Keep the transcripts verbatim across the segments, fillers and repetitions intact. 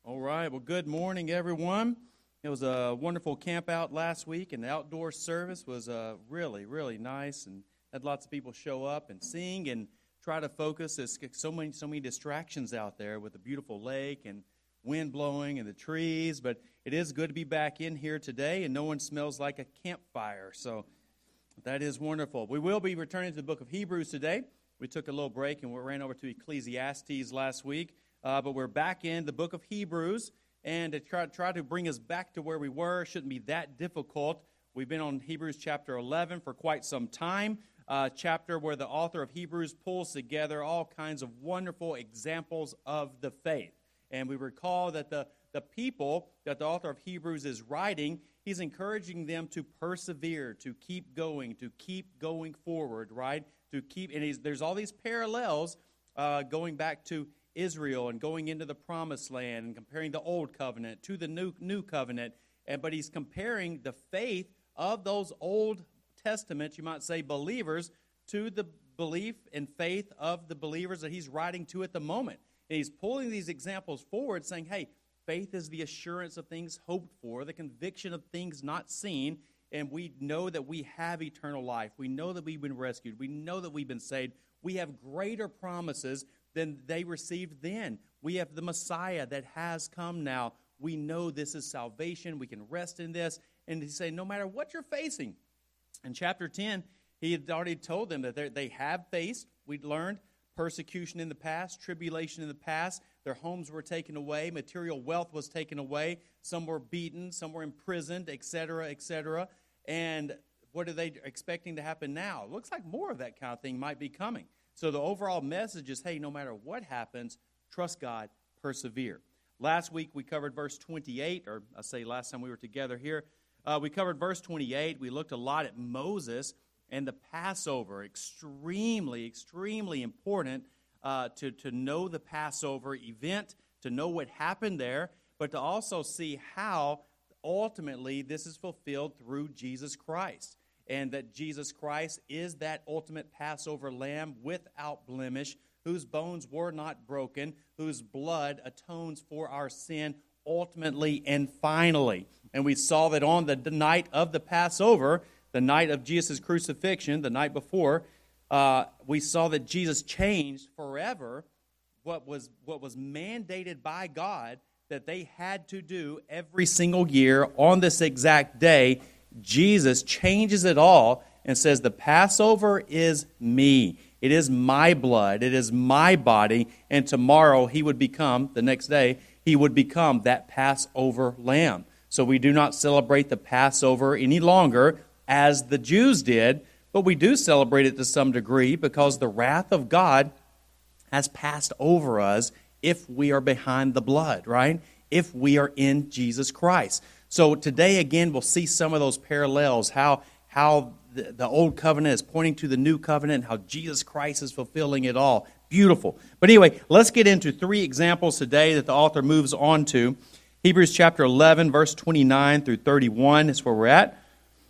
All right. Well, good morning, everyone. It was a wonderful camp out last week, and the outdoor service was uh, really, really nice, and had lots of people show up and sing and try to focus. There's so many, so many distractions out there with the beautiful lake and wind blowing and the trees, but it is good to be back in here today, and no one smells like a campfire, so that is wonderful. We will be returning to the book of Hebrews today. We took a little break and we ran over to Ecclesiastes last week. Uh, but we're back in the book of Hebrews, and to try, try to bring us back to where we were shouldn't be that difficult. We've been on Hebrews chapter eleven for quite some time, uh, chapter where the author of Hebrews pulls together all kinds of wonderful examples of the faith. And we recall that the, the people that the author of Hebrews is writing, he's encouraging them to persevere, to keep going, to keep going forward, right? To keep, and he's, there's all these parallels uh, going back to Israel and going into the promised land and comparing the old covenant to the new new covenant. And but he's comparing the faith of those Old Testament, you might say, believers to the belief and faith of the believers that he's writing to at the moment. And he's pulling these examples forward, saying, hey, faith is the assurance of things hoped for, the conviction of things not seen, and we know that we have eternal life. We know that we've been rescued. We know that we've been saved. We have greater promises than they received then. We have the Messiah that has come now. We know this is salvation. We can rest in this. And he's saying, no matter what you're facing. In chapter ten, he had already told them that they have faced, we'd learned, persecution in the past, tribulation in the past. Their homes were taken away. Material wealth was taken away. Some were beaten. Some were imprisoned, et cetera, et cetera. And what are they expecting to happen now? It looks like more of that kind of thing might be coming. So the overall message is, hey, no matter what happens, trust God, persevere. Last week we covered verse twenty-eight, or I say last time we were together here, uh, we covered verse twenty-eight. We looked a lot at Moses and the Passover. Extremely, extremely important uh, to, to know the Passover event, to know what happened there, but to also see how ultimately this is fulfilled through Jesus Christ. And that Jesus Christ is that ultimate Passover lamb without blemish, whose bones were not broken, whose blood atones for our sin ultimately and finally. And we saw that on the night of the Passover, the night of Jesus' crucifixion, the night before, uh, we saw that Jesus changed forever what was, what was mandated by God that they had to do every single year on this exact day. Jesus changes it all and says, the Passover is me. It is my blood. It is my body. And tomorrow he would become, the next day, he would become that Passover lamb. So we do not celebrate the Passover any longer as the Jews did, but we do celebrate it to some degree because the wrath of God has passed over us if we are behind the blood, right? If we are in Jesus Christ. So today, again, we'll see some of those parallels, how, how the, the old covenant is pointing to the new covenant, how Jesus Christ is fulfilling it all. Beautiful. But anyway, let's get into three examples today that the author moves on to. Hebrews chapter eleven, verse twenty-nine through thirty-one is where we're at.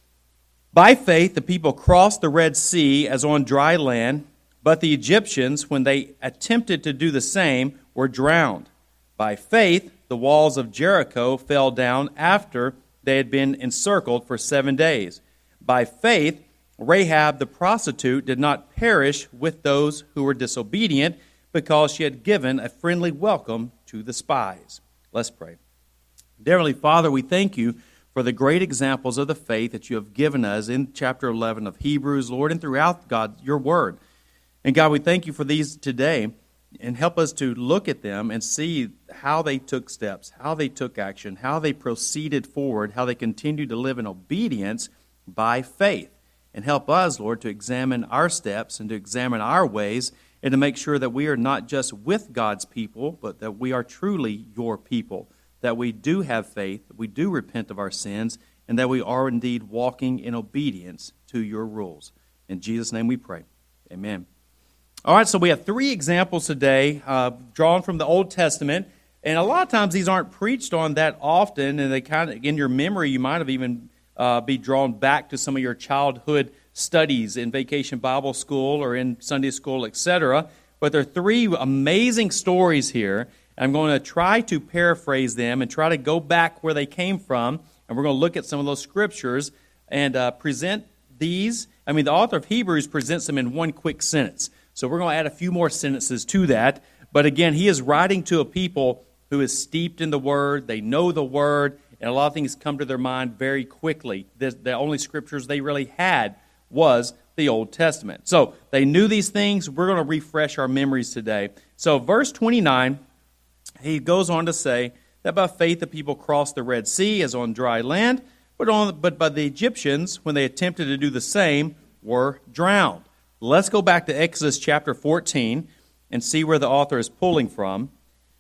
By faith, the people crossed the Red Sea as on dry land, but the Egyptians, when they attempted to do the same, were drowned. By faith, the walls of Jericho fell down after they had been encircled for seven days. By faith, Rahab the prostitute did not perish with those who were disobedient because she had given a friendly welcome to the spies. Let's pray. Dear Heavenly Father, we thank you for the great examples of the faith that you have given us in chapter eleven of Hebrews, Lord, and throughout, God, your word. And God, we thank you for these today. And help us to look at them and see how they took steps, how they took action, how they proceeded forward, how they continued to live in obedience by faith. And help us, Lord, to examine our steps and to examine our ways and to make sure that we are not just with God's people, but that we are truly your people, that we do have faith, that we do repent of our sins, and that we are indeed walking in obedience to your rules. In Jesus' name we pray. Amen. All right, so we have three examples today uh, drawn from the Old Testament, and a lot of times these aren't preached on that often, and they kind of, in your memory, you might have even uh, be drawn back to some of your childhood studies in Vacation Bible School or in Sunday school, et cetera. But there are three amazing stories here, I'm going to try to paraphrase them and try to go back where they came from, and we're going to look at some of those scriptures and uh, present these. I mean, the author of Hebrews presents them in one quick sentence. So we're going to add a few more sentences to that. But again, he is writing to a people who is steeped in the Word. They know the Word, and a lot of things come to their mind very quickly. The, the only scriptures they really had was the Old Testament. So they knew these things. We're going to refresh our memories today. So verse twenty-nine, he goes on to say that by faith the people crossed the Red Sea as on dry land, but, on, but by the Egyptians, when they attempted to do the same, were drowned. Let's go back to Exodus chapter fourteen and see where the author is pulling from.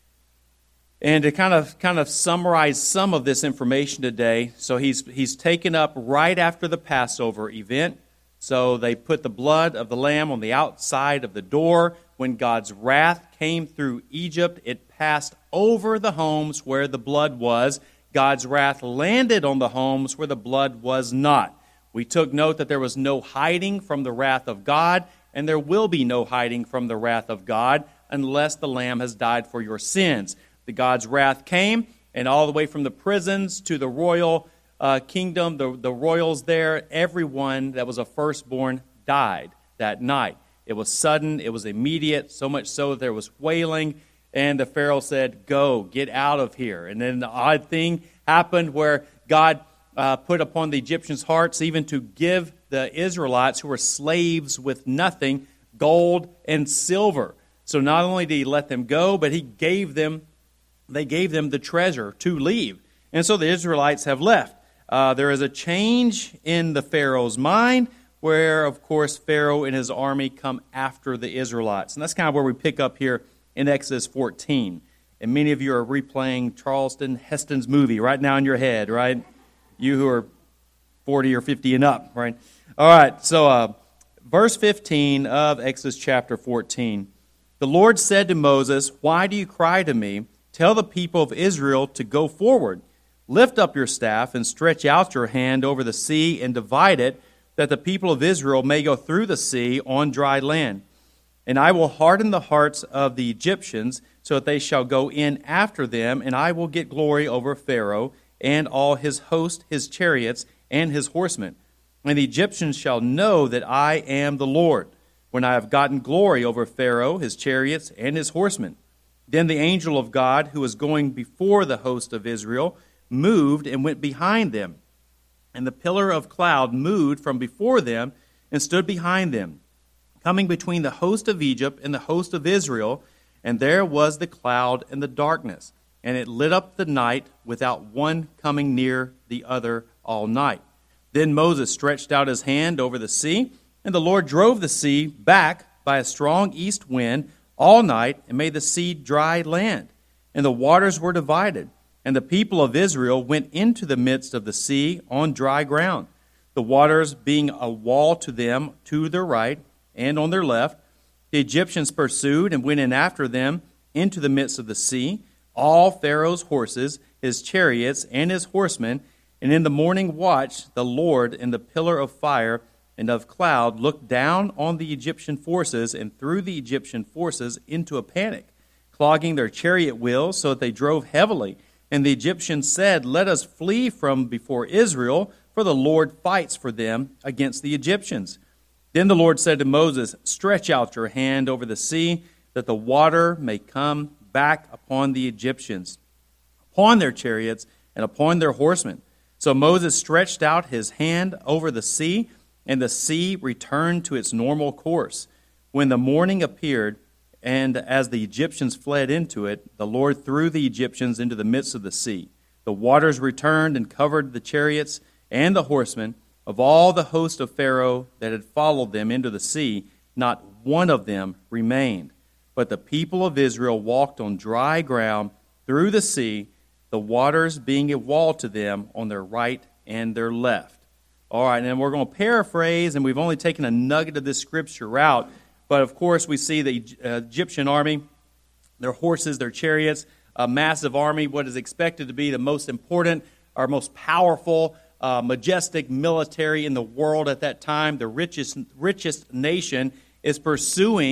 And to kind of kind of summarize some of this information today, so he's he's taken up right after the Passover event. So they put the blood of the lamb on the outside of the door. When God's wrath came through Egypt, it passed over the homes where the blood was. God's wrath landed on the homes where the blood was not. We took note that there was no hiding from the wrath of God, and there will be no hiding from the wrath of God unless the lamb has died for your sins. The God's wrath came, and all the way from the prisons to the royal uh, kingdom, the, the royals there, everyone that was a firstborn died that night. It was sudden, it was immediate, so much so that there was wailing, and the Pharaoh said, go, get out of here. And then the odd thing happened where God uh, put upon the Egyptians' hearts even to give the Israelites, who were slaves with nothing, gold and silver. So not only did he let them go, but he gave them They gave them the treasure to leave. And so the Israelites have left. Uh, there is a change in the Pharaoh's mind where, of course, Pharaoh and his army come after the Israelites. And that's kind of where we pick up here in Exodus fourteen. And many of you are replaying Charlton Heston's movie right now in your head, right? You who are forty or fifty and up, right? All right, so uh, verse fifteen of Exodus chapter fourteen. The Lord said to Moses, why do you cry to me? Tell the people of Israel to go forward. Lift up your staff and stretch out your hand over the sea and divide it, that the people of Israel may go through the sea on dry land. And I will harden the hearts of the Egyptians, so that they shall go in after them, and I will get glory over Pharaoh and all his host, his chariots, and his horsemen. And the Egyptians shall know that I am the Lord, when I have gotten glory over Pharaoh, his chariots, and his horsemen. Then the angel of God, who was going before the host of Israel, moved and went behind them. And the pillar of cloud moved from before them and stood behind them, coming between the host of Egypt and the host of Israel. And there was the cloud and the darkness, and it lit up the night without one coming near the other all night. Then Moses stretched out his hand over the sea, and the Lord drove the sea back by a strong east wind all night, and made the sea dry land. And the waters were divided, and the people of Israel went into the midst of the sea on dry ground, the waters being a wall to them to their right and on their left. The Egyptians pursued and went in after them into the midst of the sea, all Pharaoh's horses, his chariots, and his horsemen. And in the morning watch, the Lord in the pillar of fire and of cloud looked down on the Egyptian forces and threw the Egyptian forces into a panic, clogging their chariot wheels so that they drove heavily. And the Egyptians said, let us flee from before Israel, for the Lord fights for them against the Egyptians. Then the Lord said to Moses, stretch out your hand over the sea, that the water may come back upon the Egyptians, upon their chariots, and upon their horsemen. So Moses stretched out his hand over the sea, and the sea returned to its normal course. When the morning appeared, and as the Egyptians fled into it, the Lord threw the Egyptians into the midst of the sea. The waters returned and covered the chariots and the horsemen. Of all the host of Pharaoh that had followed them into the sea, not one of them remained. But the people of Israel walked on dry ground through the sea, the waters being a wall to them on their right and their left. All right, and we're going to paraphrase, and we've only taken a nugget of this scripture out. But, of course, we see the uh, Egyptian army, their horses, their chariots, a massive army, what is expected to be the most important or most powerful, uh, majestic military in the world at that time. The richest, richest nation is pursuing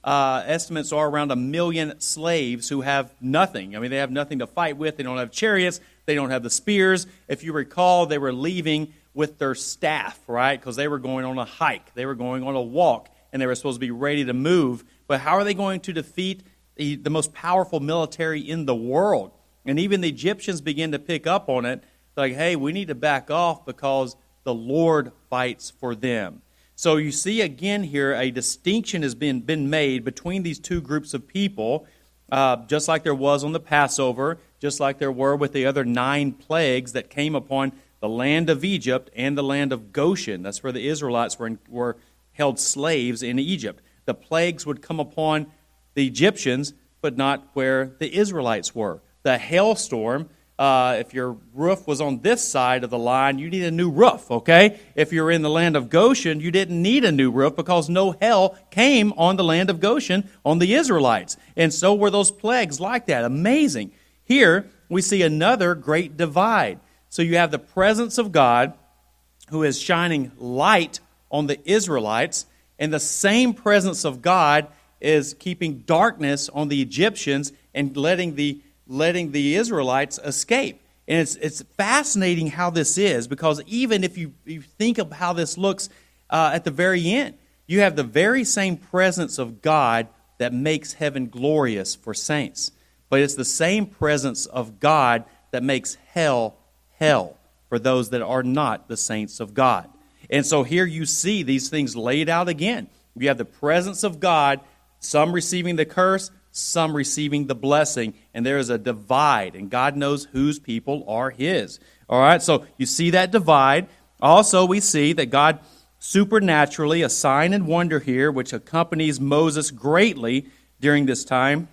uh, estimates are around a million slaves who have nothing. I mean, they have nothing to fight with. They don't have chariots. They don't have the spears. If you recall, they were leaving with their staff, right? Because they were going on a hike. They were going on a walk, and they were supposed to be ready to move. But how are they going to defeat the, the most powerful military in the world? And even the Egyptians begin to pick up on it. Like, hey, we need to back off because the Lord fights for them. So you see again here a distinction has been, been made between these two groups of people, uh, just like there was on the Passover, just like there were with the other nine plagues that came upon the land of Egypt and the land of Goshen. That's where the Israelites were, in, were held slaves in Egypt. The plagues would come upon the Egyptians, but not where the Israelites were. The hailstorm, Uh, if your roof was on this side of the line, you need a new roof, okay? If you're in the land of Goshen, you didn't need a new roof because no hail came on the land of Goshen on the Israelites. And so were those plagues like that. Amazing. Here, we see another great divide. So you have the presence of God who is shining light on the Israelites, and the same presence of God is keeping darkness on the Egyptians and letting the letting the Israelites escape. And it's it's fascinating how this is, because even if you, you think of how this looks uh, at the very end, you have the very same presence of God that makes heaven glorious for saints. But it's the same presence of God that makes hell hell for those that are not the saints of God. And so here you see these things laid out again. You have the presence of God, some receiving the curse, some receiving the blessing, and there is a divide, and God knows whose people are His. All right, so you see that divide. Also, we see that God supernaturally, a sign and wonder here, which accompanies Moses greatly during this time.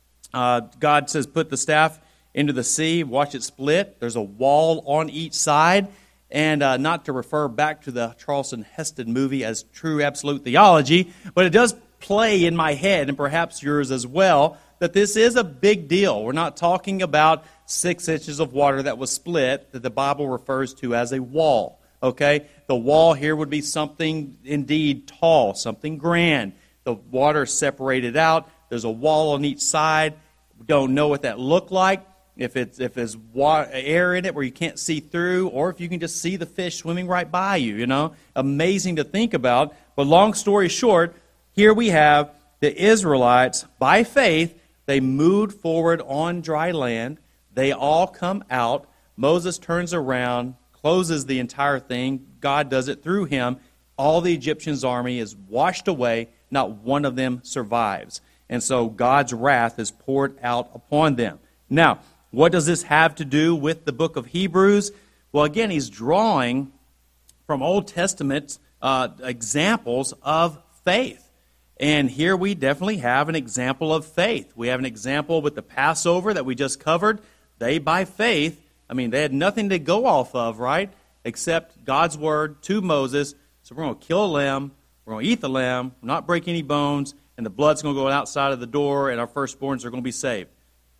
Uh, God says, put the staff into the sea, watch it split. There's a wall on each side, and uh, not to refer back to the Charlton Heston movie as true absolute theology, but it does play in my head, and perhaps yours as well, that this is a big deal. We're not talking about six inches of water that was split that the Bible refers to as a wall. Okay? The wall here would be something indeed tall, something grand. The water separated out. There's a wall on each side. We don't know what that looked like. If it's if there's water, air in it where you can't see through, or if you can just see the fish swimming right by you, you know. Amazing to think about. But long story short, here we have the Israelites, by faith, they moved forward on dry land. They all come out. Moses turns around, closes the entire thing. God does it through him. All the Egyptians' army is washed away. Not one of them survives. And so God's wrath is poured out upon them. Now, what does this have to do with the book of Hebrews? Well, again, he's drawing from Old Testament uh, examples of faith. And here we definitely have an example of faith. We have an example with the Passover that we just covered. They, by faith, I mean, they had nothing to go off of, right? Except God's word to Moses. So we're going to kill a lamb. We're going to eat the lamb. Not break any bones. And the blood's going to go outside of the door. And our firstborns are going to be saved.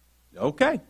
Okay.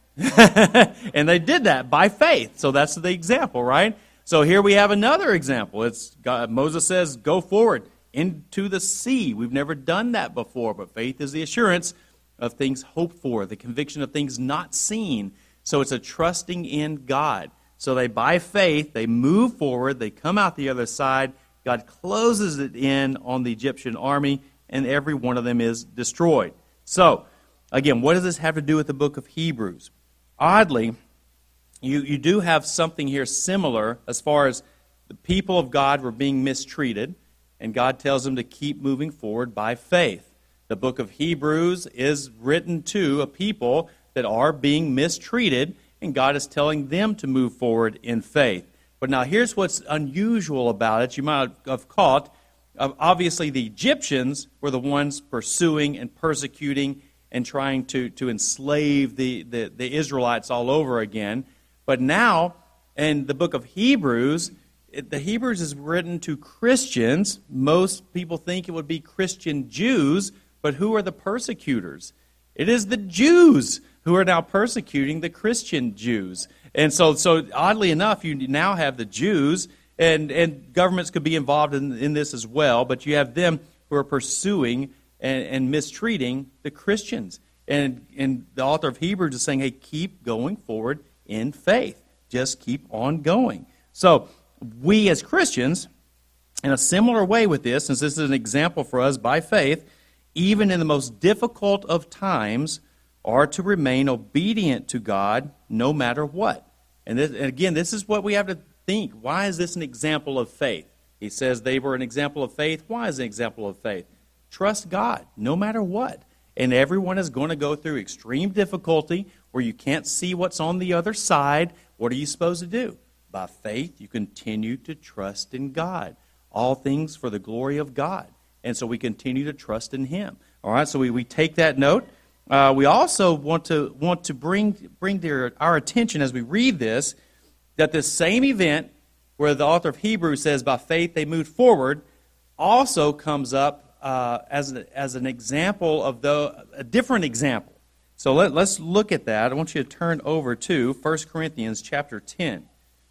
And they did that by faith. So that's the example, right? So here we have another example. It's God, Moses says, go forward into the sea. We've never done that before, but faith is the assurance of things hoped for, the conviction of things not seen. So it's a trusting in God. So they, by faith, they move forward, they come out the other side, God closes it in on the Egyptian army, and every one of them is destroyed. So, again, what does this have to do with the book of Hebrews? Oddly, you, you do have something here similar as far as the people of God were being mistreated, and God tells them to keep moving forward by faith. The book of Hebrews is written to a people that are being mistreated, and God is telling them to move forward in faith. But now here's what's unusual about it. You might have caught, obviously the Egyptians were the ones pursuing and persecuting and trying to, to enslave the, the, the Israelites all over again. But now, in the book of Hebrews, it, the Hebrews is written to Christians. Most people think it would be Christian Jews, but who are the persecutors? It is the Jews who are now persecuting the Christian Jews. And so, so oddly enough, you now have the Jews, and, and governments could be involved in, in this as well, but you have them who are pursuing and, and mistreating the Christians. And, and the author of Hebrews is saying, hey, keep going forward in faith. Just keep on going. So we as Christians, in a similar way with this, since this is an example for us by faith, even in the most difficult of times, are to remain obedient to God no matter what. And, this, and again, this is what we have to think. Why is this an example of faith? He says they were an example of faith. Why is it an example of faith? Trust God no matter what. And everyone is going to go through extreme difficulty where you can't see what's on the other side. What are you supposed to do? By faith, you continue to trust in God. All things for the glory of God. And so we continue to trust in Him. All right, so we, we take that note. Uh, we also want to want to bring bring their, our attention as we read this, that this same event where the author of Hebrews says by faith they moved forward also comes up uh, as, a, as an example of the, a different example. So let, let's look at that. I want you to turn over to First Corinthians chapter ten.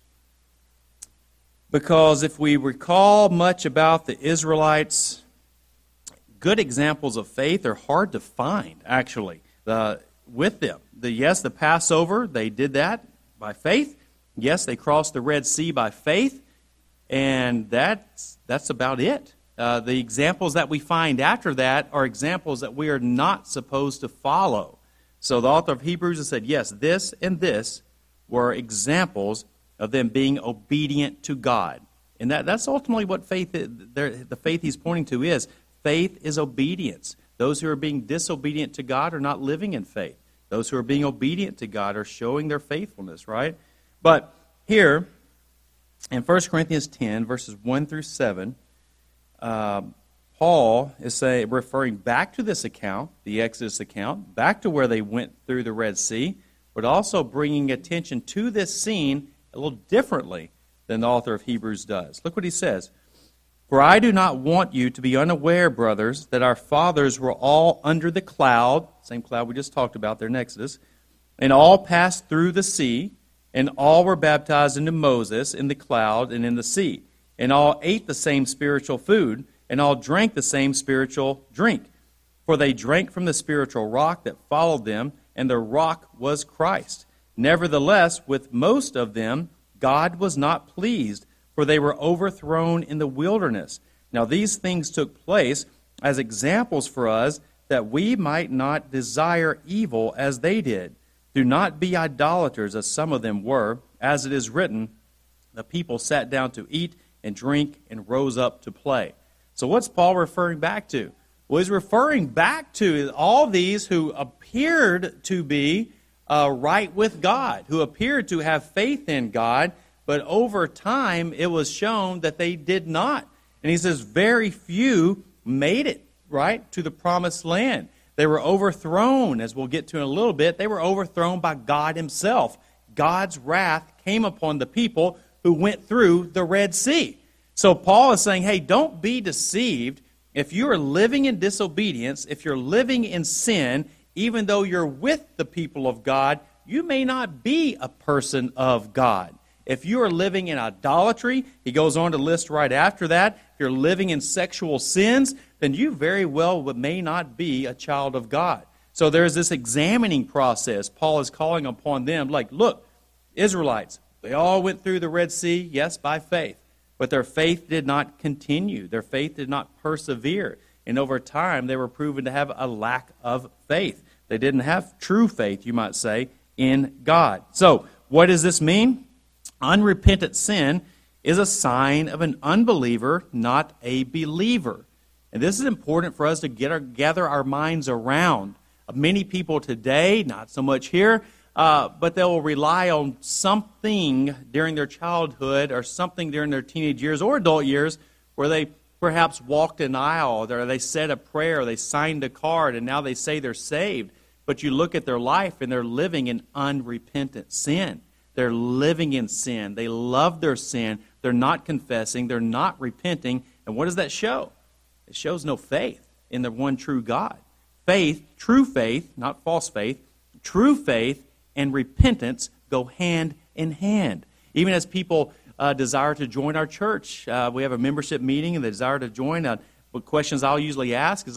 Because if we recall much about the Israelites, good examples of faith are hard to find, actually, uh, with them. The, yes, the Passover, they did that by faith. Yes, they crossed the Red Sea by faith. And that's, that's about it. Uh, the examples that we find after that are examples that we are not supposed to follow. So the author of Hebrews has said, yes, this and this were examples of them being obedient to God. And that, that's ultimately what faith is, the faith he's pointing to is. Faith is obedience. Those who are being disobedient to God are not living in faith. Those who are being obedient to God are showing their faithfulness, right? But here, in First Corinthians ten, verses one through seven, uh, Paul is saying, referring back to this account, the Exodus account, back to where they went through the Red Sea, but also bringing attention to this scene a little differently than the author of Hebrews does. Look what he says. For I do not want you to be unaware, brothers, that our fathers were all under the cloud, same cloud we just talked about there in Exodus, and all passed through the sea, and all were baptized into Moses in the cloud and in the sea, and all ate the same spiritual food, and all drank the same spiritual drink. For they drank from the spiritual rock that followed them, and the rock was Christ. Nevertheless, with most of them, God was not pleased, for they were overthrown in the wilderness. Now these things took place as examples for us, that we might not desire evil as they did. Do not be idolaters, as some of them were. As it is written, the people sat down to eat and drink and rose up to play. So what's Paul referring back to? Well, he's referring back to all these who appeared to be uh, right with God, who appeared to have faith in God, but over time it was shown that they did not. And he says very few made it, right, to the promised land. They were overthrown, as we'll get to in a little bit. They were overthrown by God Himself. God's wrath came upon the people who went through the Red Sea. So Paul is saying, hey, don't be deceived. If you are living in disobedience, if you're living in sin, even though you're with the people of God, you may not be a person of God. If you are living in idolatry, he goes on to list right after that, if you're living in sexual sins, then you very well may not be a child of God. So there's this examining process. Paul is calling upon them, like, look, Israelites, they all went through the Red Sea, yes, by faith. But their faith did not continue. Their faith did not persevere. And over time, they were proven to have a lack of faith. They didn't have true faith, you might say, in God. So, what does this mean? Unrepentant sin is a sign of an unbeliever, not a believer. And this is important for us to get our, gather our minds around. Many people today, not so much here, uh, but they will rely on something during their childhood or something during their teenage years or adult years where they perhaps walked an aisle, or they said a prayer, they signed a card, and now they say they're saved. But you look at their life and they're living in unrepentant sin. They're living in sin. They love their sin. They're not confessing. They're not repenting. And what does that show? It shows no faith in the one true God. Faith, true faith, not false faith, true faith and repentance go hand in hand. Even as people uh, desire to join our church, uh, we have a membership meeting and they desire to join. Uh, what questions I'll usually ask is like,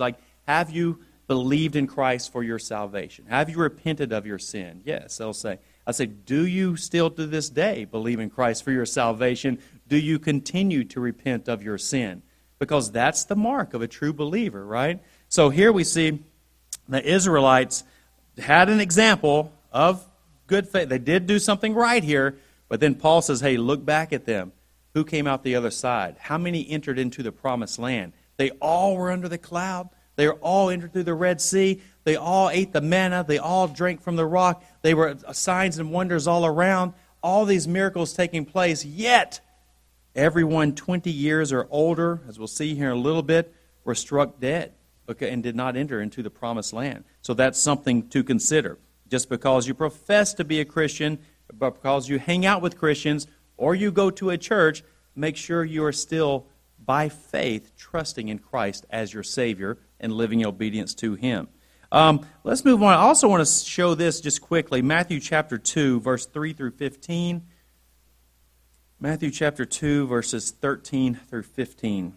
have you believed in Christ for your salvation? Have you repented of your sin? Yes, they'll say. I say, do you still to this day believe in Christ for your salvation? Do you continue to repent of your sin? Because that's the mark of a true believer, right? So here we see the Israelites had an example of good faith. They did do something right here, but then Paul says, hey, look back at them. Who came out the other side? How many entered into the promised land? They all were under the cloud. They were all entered through the Red Sea. They all ate the manna. They all drank from the rock. They were signs and wonders all around. All these miracles taking place, yet everyone twenty years or older, as we'll see here in a little bit, were struck dead, okay, and did not enter into the promised land. So that's something to consider. Just because you profess to be a Christian, but because you hang out with Christians, or you go to a church, make sure you are still, by faith, trusting in Christ as your Savior and living in obedience to Him. Um, let's move on. I also want to show this just quickly. Matthew chapter two, verse three through fifteen. Matthew chapter two, verses thirteen through fifteen.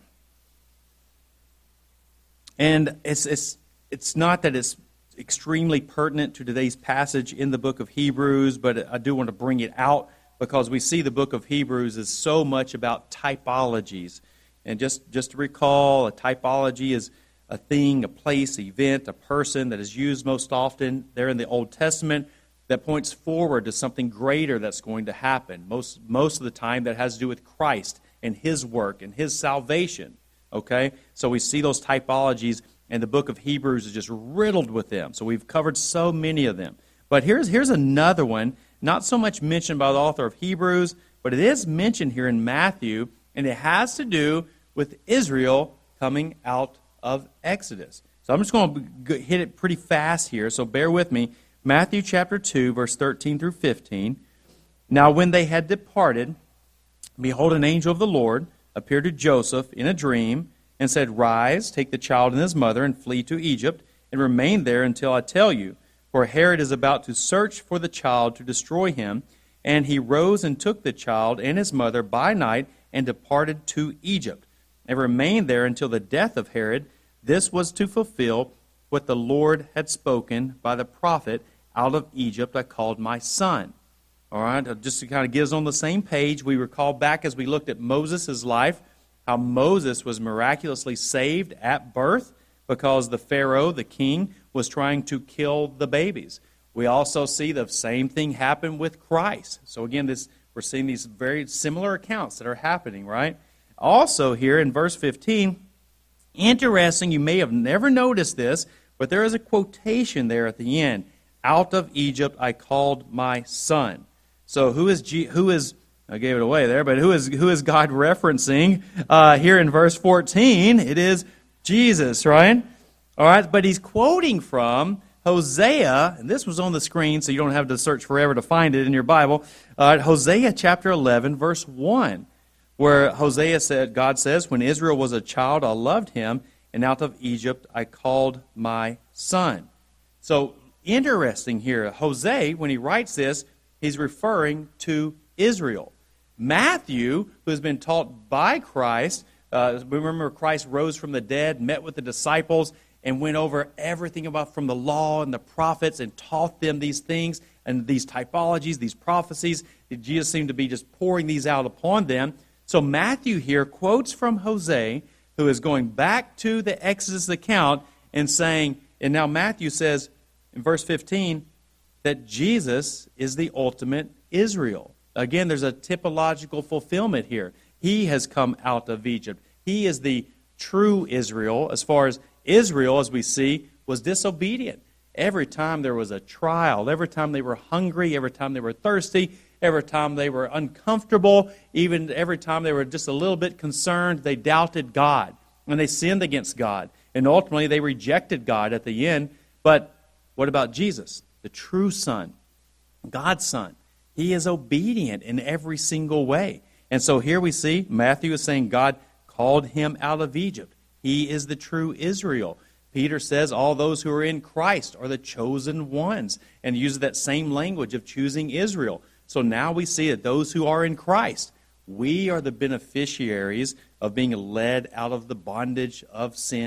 And it's, it's, it's not that it's extremely pertinent to today's passage in the book of Hebrews, but I do want to bring it out because we see the book of Hebrews is so much about typologies. And just, just to recall, a typology is a thing, a place, event, a person that is used most often there in the Old Testament that points forward to something greater that's going to happen. Most, most of the time that has to do with Christ and His work and His salvation. Okay? So we see those typologies, and the book of Hebrews is just riddled with them. So we've covered so many of them. But here's, here's another one, not so much mentioned by the author of Hebrews, but it is mentioned here in Matthew, and it has to do with Israel coming out of Exodus. So I'm just going to hit it pretty fast here, so bear with me. Matthew chapter two, verse thirteen through fifteen. Now when they had departed, behold, an angel of the Lord appeared to Joseph in a dream and said, Rise, take the child and his mother, and flee to Egypt, and remain there until I tell you. For Herod is about to search for the child to destroy him. And he rose and took the child and his mother by night and departed to Egypt, and remained there until the death of Herod. This was to fulfill what the Lord had spoken by the prophet, Out of Egypt I called my son. All right, just to kind of get us on the same page, we recall back as we looked at Moses' life, how Moses was miraculously saved at birth because the Pharaoh, the king, was trying to kill the babies. We also see the same thing happen with Christ. So again, this we're seeing these very similar accounts that are happening, right? Also here in verse fifteen, interesting, you may have never noticed this, but there is a quotation there at the end. Out of Egypt I called my son. So who is G, who is I gave it away there, but who is who is God referencing uh, here in verse fourteen? It is Jesus, right? All right, but he's quoting from Hosea, and this was on the screen, so you don't have to search forever to find it in your Bible. Uh, Hosea chapter eleven, verse one, where Hosea said, God says, when Israel was a child, I loved him, and out of Egypt I called my son. So interesting here, Hosea, when he writes this, he's referring to Israel. Matthew, who has been taught by Christ, uh, remember Christ rose from the dead, met with the disciples, and went over everything about from the law and the prophets and taught them these things and these typologies, these prophecies. Jesus seemed to be just pouring these out upon them. So Matthew here quotes from Hosea, who is going back to the Exodus account and saying, and now Matthew says in verse fifteen, that Jesus is the ultimate Israel. Again, there's a typological fulfillment here. He has come out of Egypt. He is the true Israel, as far as Israel, as we see, was disobedient. Every time there was a trial, every time they were hungry, every time they were thirsty, every time they were uncomfortable, even every time they were just a little bit concerned, they doubted God, and they sinned against God. And ultimately, they rejected God at the end. But what about Jesus, the true Son, God's Son? He is obedient in every single way. And so here we see Matthew is saying God called him out of Egypt. He is the true Israel. Peter says all those who are in Christ are the chosen ones, and uses that same language of choosing Israel. So now we see that those who are in Christ, we are the beneficiaries of being led out of the bondage of sin.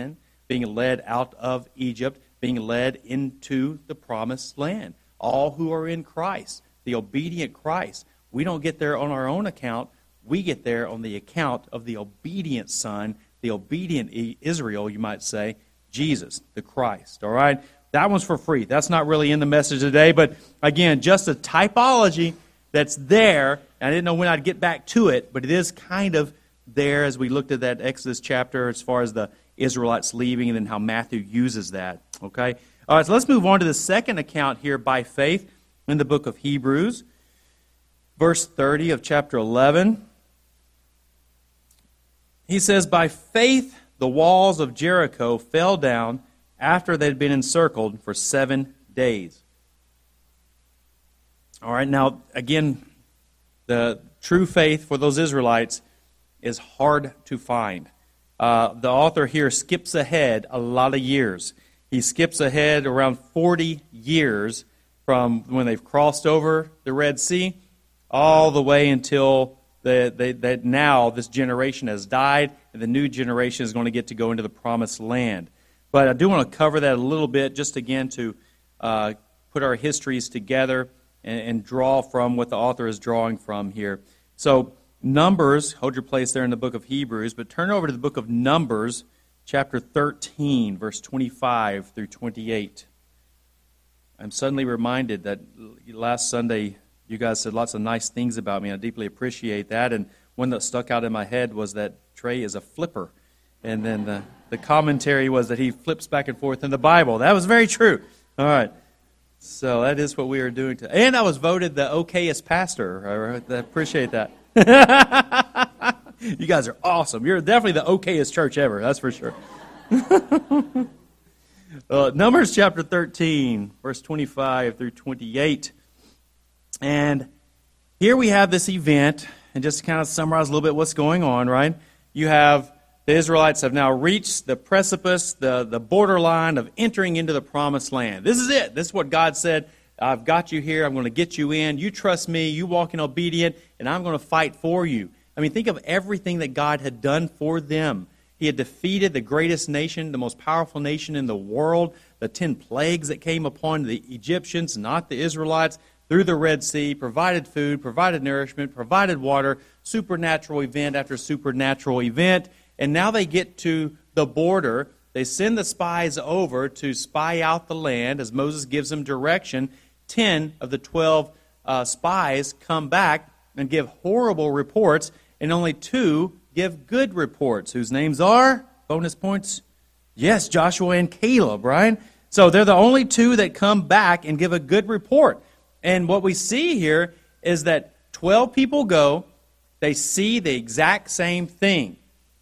being led out of Egypt, being led into the promised land. All who are in Christ, the obedient Christ. We don't get there on our own account. We get there on the account of the obedient Son, the obedient Israel, you might say, Jesus, the Christ. All right? That one's for free. That's not really in the message today, but again, just a typology that's there. I didn't know when I'd get back to it, but it is kind of there as we looked at that Exodus chapter as far as the Israelites leaving and then how Matthew uses that. Okay? All right, so let's move on to the second account here by faith in the book of Hebrews. Verse thirty of chapter eleven. He says, by faith the walls of Jericho fell down after they had been encircled for seven days. All right, now, again, the true faith for those Israelites is hard to find. Uh, the author here skips ahead a lot of years. He skips ahead around forty years from when they've crossed over the Red Sea all the way until the, the, that now this generation has died and the new generation is going to get to go into the promised land. But I do want to cover that a little bit just again to uh, put our histories together and, and draw from what the author is drawing from here. So Numbers, hold your place there in the book of Hebrews, but turn over to the book of Numbers, chapter thirteen, verse twenty-five through twenty-eight. I'm suddenly reminded that last Sunday you guys said lots of nice things about me, and I deeply appreciate that. And one that stuck out in my head was that Trey is a flipper. And then the, the commentary was that he flips back and forth in the Bible. That was very true. All right. So that is what we are doing today. And I was voted the okayest pastor. I appreciate that. You guys are awesome. You're definitely the okayest church ever. That's for sure. uh, Numbers chapter thirteen, verse twenty-five through twenty-eight. And here we have this event, and just to kind of summarize a little bit what's going on, right? You have the Israelites have now reached the precipice, the, the borderline of entering into the promised land. This is it. This is what God said. I've got you here. I'm going to get you in. You trust me. You walk in obedient, and I'm going to fight for you. I mean, think of everything that God had done for them. He had defeated the greatest nation, the most powerful nation in the world, the ten plagues that came upon the Egyptians, not the Israelites, through the Red Sea, provided food, provided nourishment, provided water, supernatural event after supernatural event. And now they get to the border. They send the spies over to spy out the land as Moses gives them direction. Ten of the twelve uh, spies come back and give horrible reports, and only two give good reports, whose names are, bonus points, yes, Joshua and Caleb, right? So they're the only two that come back and give a good report. And what we see here is that twelve people go, they see the exact same thing,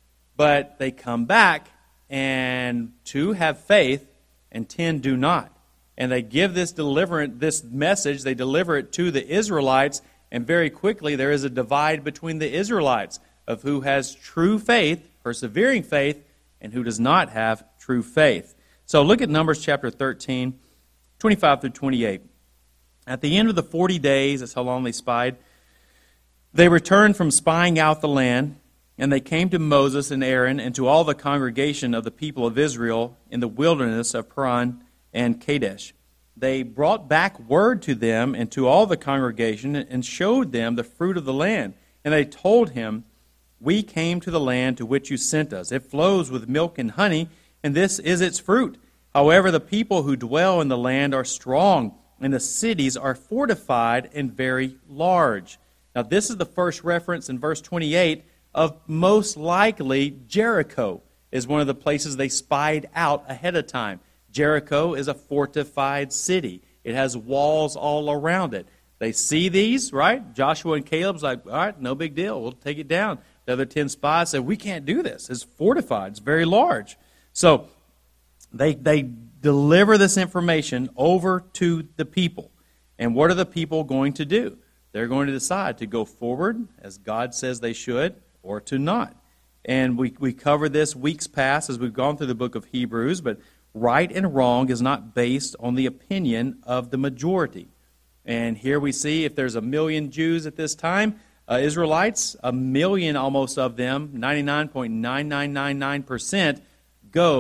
but they come back, and two have faith, and ten do not. And they give this deliverance, this message, they deliver it to the Israelites, and very quickly there is a divide between the Israelites of who has true faith, persevering faith, and who does not have true faith. So look at Numbers chapter thirteen, twenty-five through twenty-eight. At the end of the forty days, that's how long they spied, they returned from spying out the land, and they came to Moses and Aaron and to all the congregation of the people of Israel in the wilderness of Paran and Kadesh. They brought back word to them and to all the congregation and showed them the fruit of the land. And they told him, we came to the land to which you sent us. It flows with milk and honey, and this is its fruit. However, the people who dwell in the land are strong, and the cities are fortified and very large. Now, this is the first reference in verse twenty-eight of most likely Jericho is one of the places they spied out ahead of time. Jericho is a fortified city. It has walls all around it. They see these, right? Joshua and Caleb's like, all right, no big deal. We'll take it down. The other ten spies said, we can't do this. It's fortified. It's very large. So they they deliver this information over to the people. And what are the people going to do? They're going to decide to go forward, as God says they should, or to not. And we, we covered this weeks past as we've gone through the book of Hebrews, but right and wrong is not based on the opinion of the majority. And here we see if there's a million Jews at this time, uh, Israelites, a million almost of them, ninety-nine point nine nine nine nine percent, go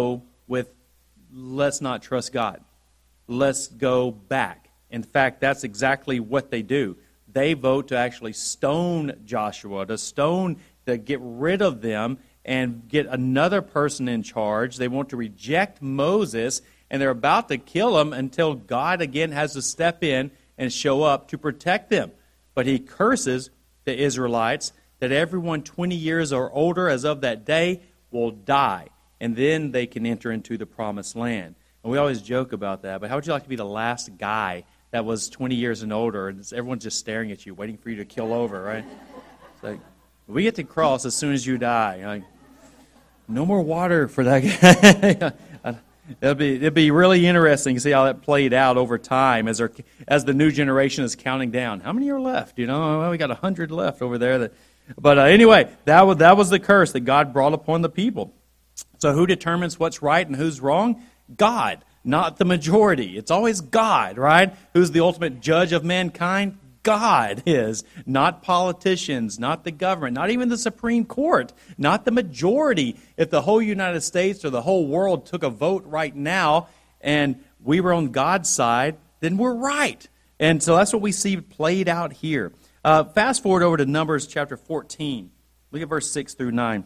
with let's not trust God. Let's go back. In fact, that's exactly what they do. They vote to actually stone Joshua, to stone, to get rid of them and get another person in charge. They want to reject Moses, and they're about to kill him until God again has to step in and show up to protect them. But he curses the Israelites that everyone twenty years or older as of that day will die, and then they can enter into the promised land. And we always joke about that, but how would you like to be the last guy that was twenty years and older, and everyone's just staring at you, waiting for you to kill over, right? It's like, we get to cross as soon as you die. Like, no more water for that guy. It'll be it'll be really interesting to see how that played out over time as our, as the new generation is counting down. How many are left? You know, well, we got a hundred left over there. That, but uh, anyway, that was that was the curse that God brought upon the people. So who determines what's right and who's wrong? God, not the majority. It's always God, right? Who's the ultimate judge of mankind? God is, not politicians, not the government, not even the Supreme Court, not the majority. If the whole United States or the whole world took a vote right now and we were on God's side, then we're right. And so that's what we see played out here. Uh, fast forward over to Numbers chapter fourteen. Look at verse six through nine.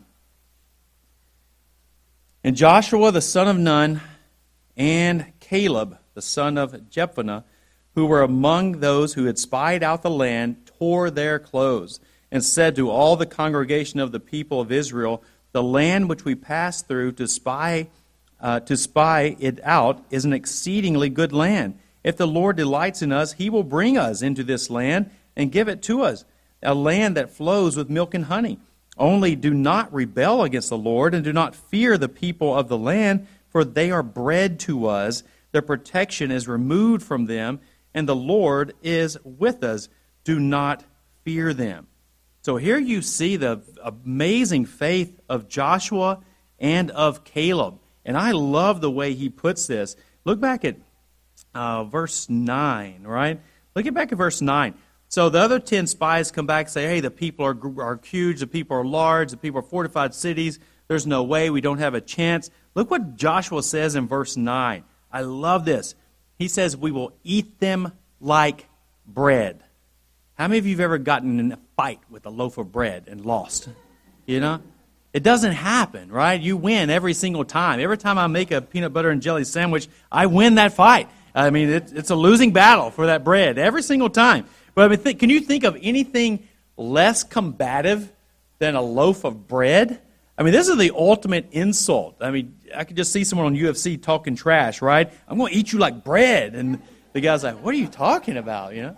And Joshua the son of Nun and Caleb the son of Jephunneh, who were among those who had spied out the land, tore their clothes, and said to all the congregation of the people of Israel, the land which we passed through to spy uh, to spy it out is an exceedingly good land. If the Lord delights in us, he will bring us into this land and give it to us, a land that flows with milk and honey. Only do not rebel against the Lord, and do not fear the people of the land, for they are bread to us. Their protection is removed from them, and the Lord is with us. Do not fear them. So here you see the amazing faith of Joshua and of Caleb. And I love the way he puts this. Look back at uh, verse nine, right? Look at back at verse nine. So the other ten spies come back and say, hey, the people are, are huge, the people are large, the people are fortified cities. There's no way, we don't have a chance. Look what Joshua says in verse nine. I love this. He says, we will eat them like bread. How many of you have ever gotten in a fight with a loaf of bread and lost? You know? It doesn't happen, right? You win every single time. Every time I make a peanut butter and jelly sandwich, I win that fight. I mean, it, it's a losing battle for that bread every single time. But I mean, th- can you think of anything less combative than a loaf of bread? I mean, this is the ultimate insult. I mean, I could just see someone on U F C talking trash, right? I'm going to eat you like bread. And the guy's like, what are you talking about, you know?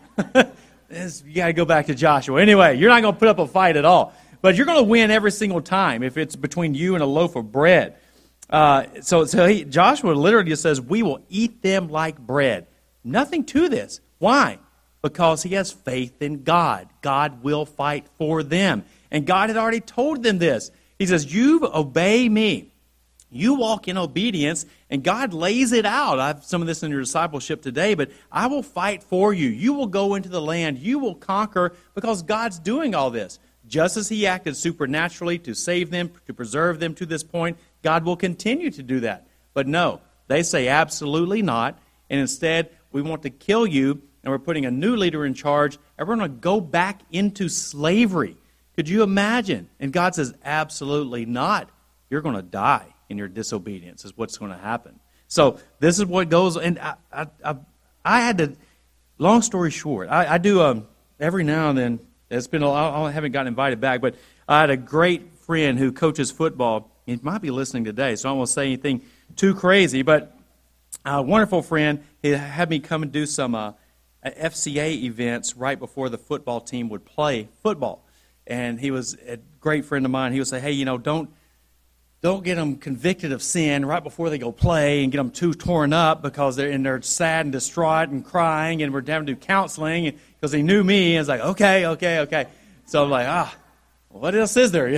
You got to go back to Joshua. Anyway, you're not going to put up a fight at all. But you're going to win every single time if it's between you and a loaf of bread. Uh, so so he, Joshua literally just says, we will eat them like bread. Nothing to this. Why? Because he has faith in God. God will fight for them. And God had already told them this. He says, you obey me. You walk in obedience, and God lays it out. I have some of this in your discipleship today, but I will fight for you. You will go into the land. You will conquer because God's doing all this. Just as he acted supernaturally to save them, to preserve them to this point, God will continue to do that. But no, they say absolutely not, and instead we want to kill you, and we're putting a new leader in charge, and we're going to go back into slavery. Could you imagine? And God says, absolutely not. You're going to die in your disobedience is what's going to happen. So this is what goes, and I I, I, I had to, long story short, I, I do um, every now and then, it's been a lot, I haven't gotten invited back, but I had a great friend who coaches football. He might be listening today, so I won't say anything too crazy, but a wonderful friend. He had me come and do some uh, F C A events right before the football team would play football. And he was a great friend of mine. He would say, hey, you know, don't don't get them convicted of sin right before they go play and get them too torn up because they're, and they're sad and distraught and crying, and we're having to do counseling because he knew me. And it's like, okay, okay, okay. So I'm like, ah, what else is there?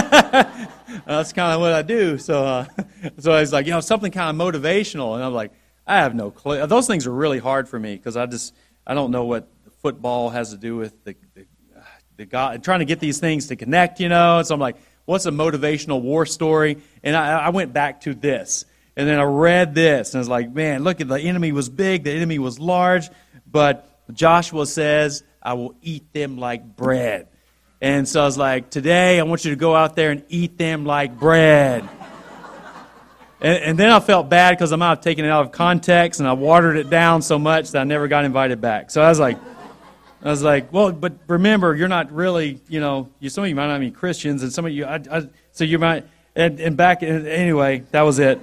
That's kind of what I do. So uh, so he's like, you know, something kind of motivational. And I'm like, I have no clue. Those things are really hard for me because I just, I don't know what football has to do with the, the, the God, trying to get these things to connect, you know. And so I'm like, what's a motivational war story? And I, I went back to this. And then I read this, and it's like, man, look at the enemy was big, the enemy was large, but Joshua says, I will eat them like bread. And so I was like, today I want you to go out there and eat them like bread. and, and then I felt bad because I might have taken it out of context, and I watered it down so much that I never got invited back. So I was like, I was like, well, but remember, you're not really, you know, you, some of you might not be Christians, and some of you, I, I, so you might, and, and back, anyway, that was it.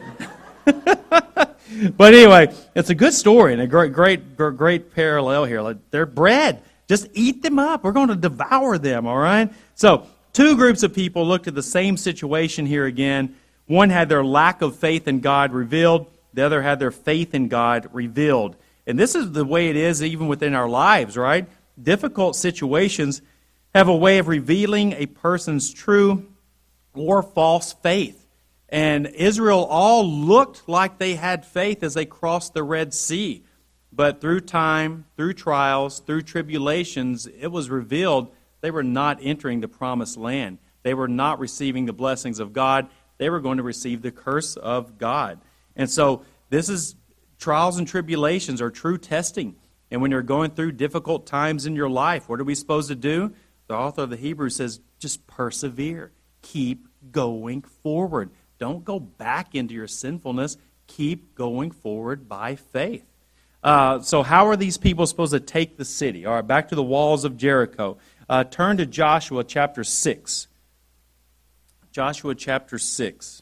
But anyway, it's a good story and a great, great, great parallel here. Like, they're bread. Just eat them up. We're going to devour them, all right? So, two groups of people looked at the same situation here again. One had their lack of faith in God revealed. The other had their faith in God revealed. And this is the way it is even within our lives, right? Difficult situations have a way of revealing a person's true or false faith. And Israel all looked like they had faith as they crossed the Red Sea. But through time, through trials, through tribulations, it was revealed they were not entering the promised land. They were not receiving the blessings of God. They were going to receive the curse of God. And so this is trials and tribulations are true testing. And when you're going through difficult times in your life, what are we supposed to do? The author of the Hebrews says, just persevere. Keep going forward. Don't go back into your sinfulness. Keep going forward by faith. Uh, so how are these people supposed to take the city? All right, back to the walls of Jericho. Uh, turn to Joshua chapter six. Joshua chapter six.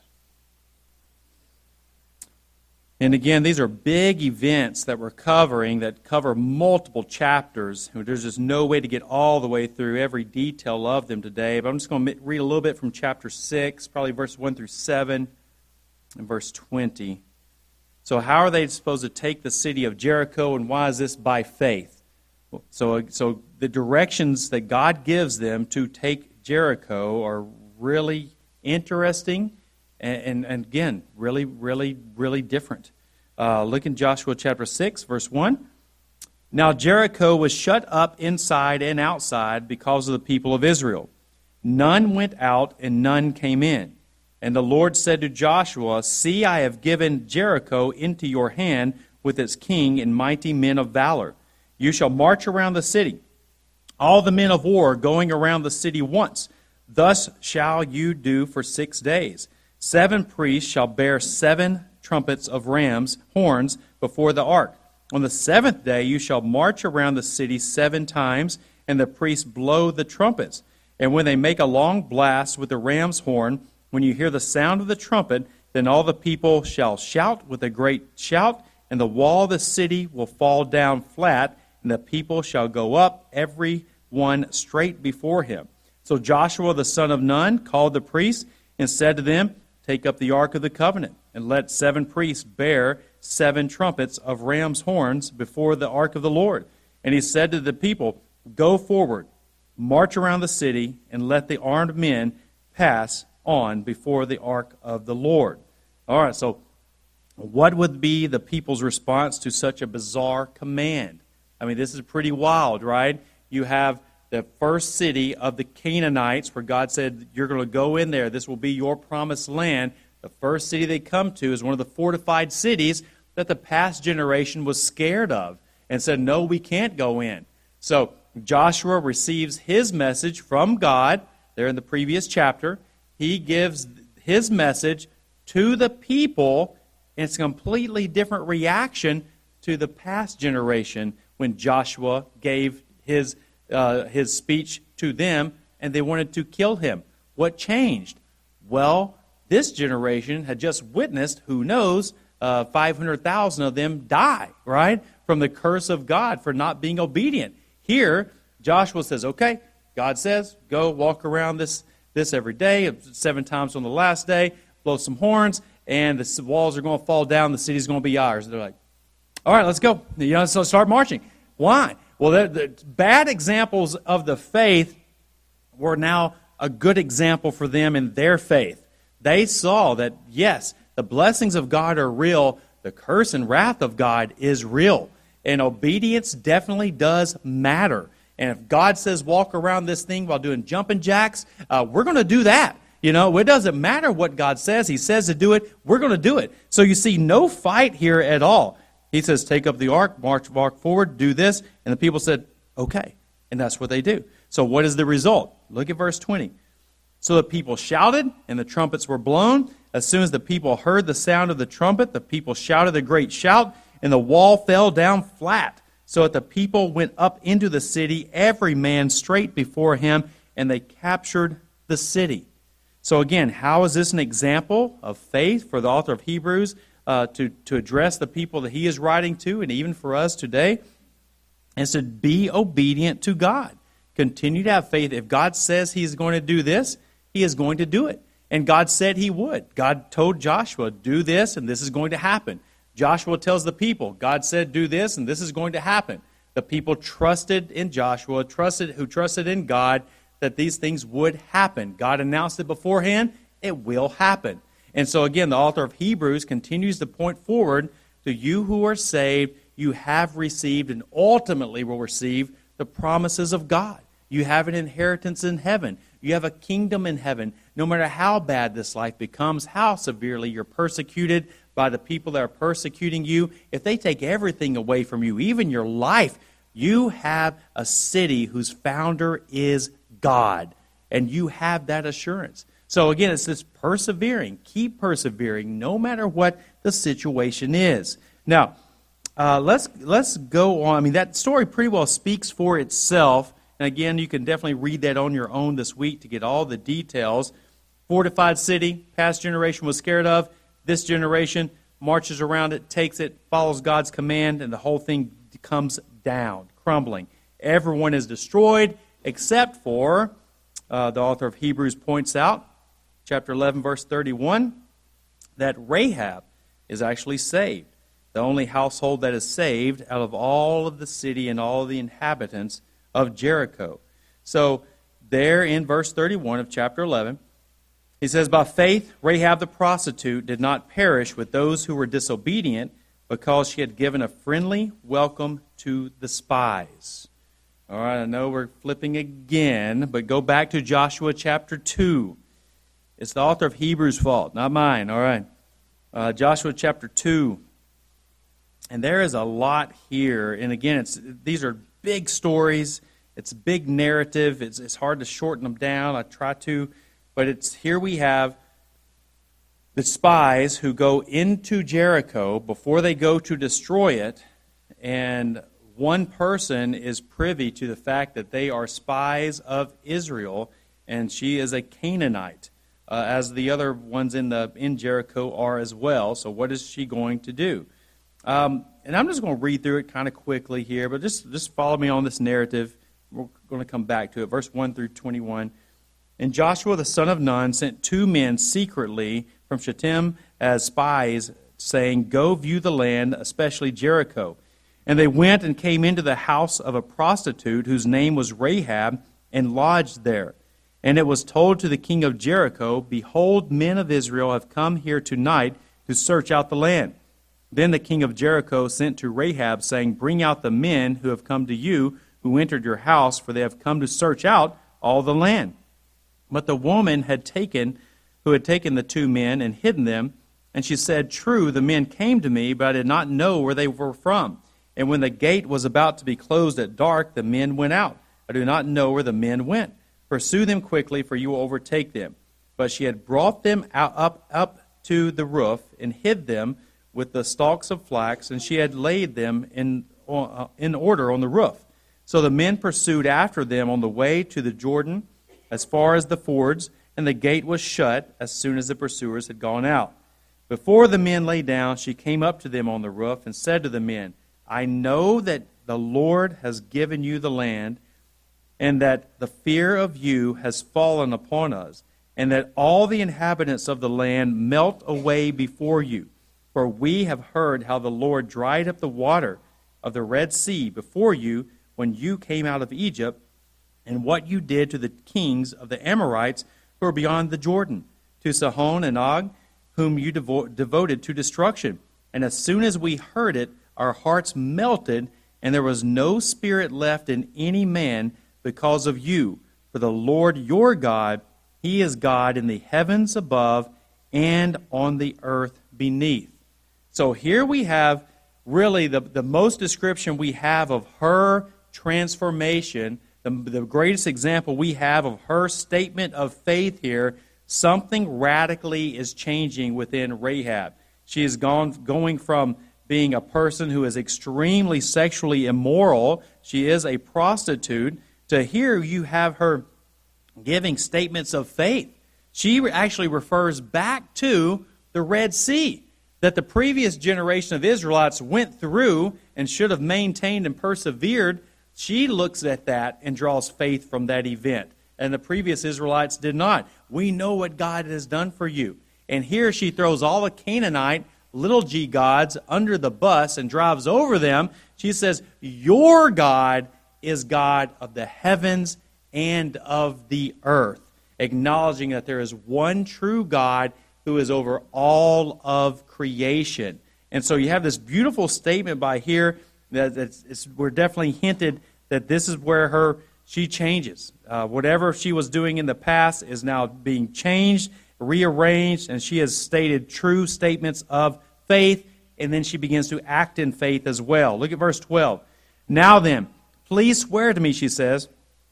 And again, these are big events that we're covering that cover multiple chapters. There's just no way to get all the way through every detail of them today. But I'm just going to read a little bit from chapter six, probably verse one through seven, and verse twenty. So how are they supposed to take the city of Jericho, and why is this by faith? So, so the directions that God gives them to take Jericho are really interesting. And, and again, really, really, really different. Uh, look in Joshua chapter six, verse one. Now Jericho was shut up inside and outside because of the people of Israel. None went out and none came in. And the Lord said to Joshua, See, I have given Jericho into your hand with its king and mighty men of valor. You shall march around the city, all the men of war going around the city once. Thus shall you do for six days. Seven priests shall bear seven trumpets of rams' horns before the ark. On the seventh day you shall march around the city seven times, and the priests blow the trumpets. And when they make a long blast with the ram's horn, when you hear the sound of the trumpet, then all the people shall shout with a great shout, and the wall of the city will fall down flat, and the people shall go up, every one straight before him. So Joshua the son of Nun called the priests and said to them, Take up the ark of the covenant, and let seven priests bear seven trumpets of ram's horns before the ark of the Lord. And he said to the people, Go forward, march around the city, and let the armed men pass on before the ark of the Lord. All right, so what would be the people's response to such a bizarre command? I mean, this is pretty wild, right? You have the first city of the Canaanites, where God said, you're going to go in there. This will be your promised land. The first city they come to is one of the fortified cities that the past generation was scared of and said, no, we can't go in. So Joshua receives his message from God there in the previous chapter. He gives his message to the people, and it's a completely different reaction to the past generation when Joshua gave his Uh, his speech to them, and they wanted to kill him. What changed? Well, this generation had just witnessed, who knows, uh, five hundred thousand of them die, right, from the curse of God for not being obedient. Here, Joshua says, okay, God says, go walk around this, this every day, seven times on the last day, blow some horns, and the walls are going to fall down, the city's going to be ours. They're like, all right, let's go. You know, so start marching. Why? Well, the, the bad examples of the faith were now a good example for them in their faith. They saw that, yes, the blessings of God are real. The curse and wrath of God is real. And obedience definitely does matter. And if God says walk around this thing while doing jumping jacks, uh, we're going to do that. You know, it doesn't matter what God says. He says to do it, we're going to do it. So you see no fight here at all. He says, take up the ark, march, march forward, do this. And the people said, okay. And that's what they do. So what is the result? Look at verse twenty. So the people shouted, and the trumpets were blown. As soon as the people heard the sound of the trumpet, the people shouted a great shout, and the wall fell down flat. So that the people went up into the city, every man straight before him, and they captured the city. So again, how is this an example of faith for the author of Hebrews uh, to, to address the people that he is writing to, and even for us today? Is to be obedient to God. Continue to have faith. If God says he's going to do this, he is going to do it. And God said he would. God told Joshua, do this, and this is going to happen. Joshua tells the people, God said, do this, and this is going to happen. The people trusted in Joshua, trusted who trusted in God, that these things would happen. God announced it beforehand, it will happen. And so again, the author of Hebrews continues to point forward to you who are saved, you have received and ultimately will receive the promises of God. You have an inheritance in heaven. You have a kingdom in heaven. No matter how bad this life becomes, how severely you're persecuted by the people that are persecuting you, if they take everything away from you, even your life, you have a city whose founder is God. And you have that assurance. So again, it's this persevering. Keep persevering no matter what the situation is. Now, uh, let's, let's go on. I mean, that story pretty well speaks for itself. And again, you can definitely read that on your own this week to get all the details. Fortified city, past generation was scared of. This generation marches around it, takes it, follows God's command, and the whole thing comes down, crumbling. Everyone is destroyed except for, uh, the author of Hebrews points out, chapter eleven, verse thirty-one, that Rahab is actually saved. The only household that is saved out of all of the city and all of the inhabitants of Jericho. So there in verse thirty-one of chapter eleven, he says, by faith, Rahab the prostitute did not perish with those who were disobedient because she had given a friendly welcome to the spies. All right, I know we're flipping again, but go back to Joshua chapter two. It's the author of Hebrews' fault, not mine, all right. Uh, Joshua chapter two. And there is a lot here. And again, it's these are big stories. It's a big narrative. It's, it's hard to shorten them down. I try to. But it's here we have the spies who go into Jericho before they go to destroy it. And one person is privy to the fact that they are spies of Israel. And she is a Canaanite, uh, as the other ones in, the, in Jericho are as well. So what is she going to do? Um, and I'm just going to read through it kind of quickly here, but just, just follow me on this narrative. We're going to come back to it. Verse one through twenty-one. And Joshua the son of Nun sent two men secretly from Shittim as spies, saying, go view the land, especially Jericho. And they went and came into the house of a prostitute whose name was Rahab, and lodged there. And it was told to the king of Jericho, behold, men of Israel have come here tonight to search out the land. Then the king of Jericho sent to Rahab, saying, bring out the men who have come to you, who entered your house, for they have come to search out all the land. But the woman had taken, who had taken the two men and hidden them, and she said, true, the men came to me, but I did not know where they were from. And when the gate was about to be closed at dark, the men went out. I do not know where the men went. Pursue them quickly, for you will overtake them. But she had brought them out, up, up to the roof and hid them with the stalks of flax, and she had laid them in, uh, in order on the roof. So the men pursued after them on the way to the Jordan, as far as the fords, and the gate was shut as soon as the pursuers had gone out. Before the men lay down, she came up to them on the roof and said to the men, I know that the Lord has given you the land, and that the fear of you has fallen upon us, and that all the inhabitants of the land melt away before you. For we have heard how the Lord dried up the water of the Red Sea before you when you came out of Egypt, and what you did to the kings of the Amorites who are beyond the Jordan, to Sihon and Og, whom you devo- devoted to destruction. And as soon as we heard it, our hearts melted, and there was no spirit left in any man because of you. For the Lord your God He is God in the heavens above and on the earth beneath. So here we have really the, the most description we have of her transformation, the, the greatest example we have of her statement of faith here. Something radically is changing within Rahab. She is gone, going from being a person who is extremely sexually immoral, she is a prostitute, to here you have her giving statements of faith. She actually refers back to the Red Sea that the previous generation of Israelites went through and should have maintained and persevered. She looks at that and draws faith from that event. And the previous Israelites did not. We know what God has done for you. And here she throws all the Canaanite little g gods under the bus and drives over them. She says, your God is God of the heavens and of the earth, acknowledging that there is one true God who is over all of creation. And so you have this beautiful statement by here that it's, it's, we're definitely hinted that this is where her she changes. Uh, whatever she was doing in the past is now being changed, rearranged, and she has stated true statements of faith, and then she begins to act in faith as well. Look at verse twelve. Now then, please swear to me, she says,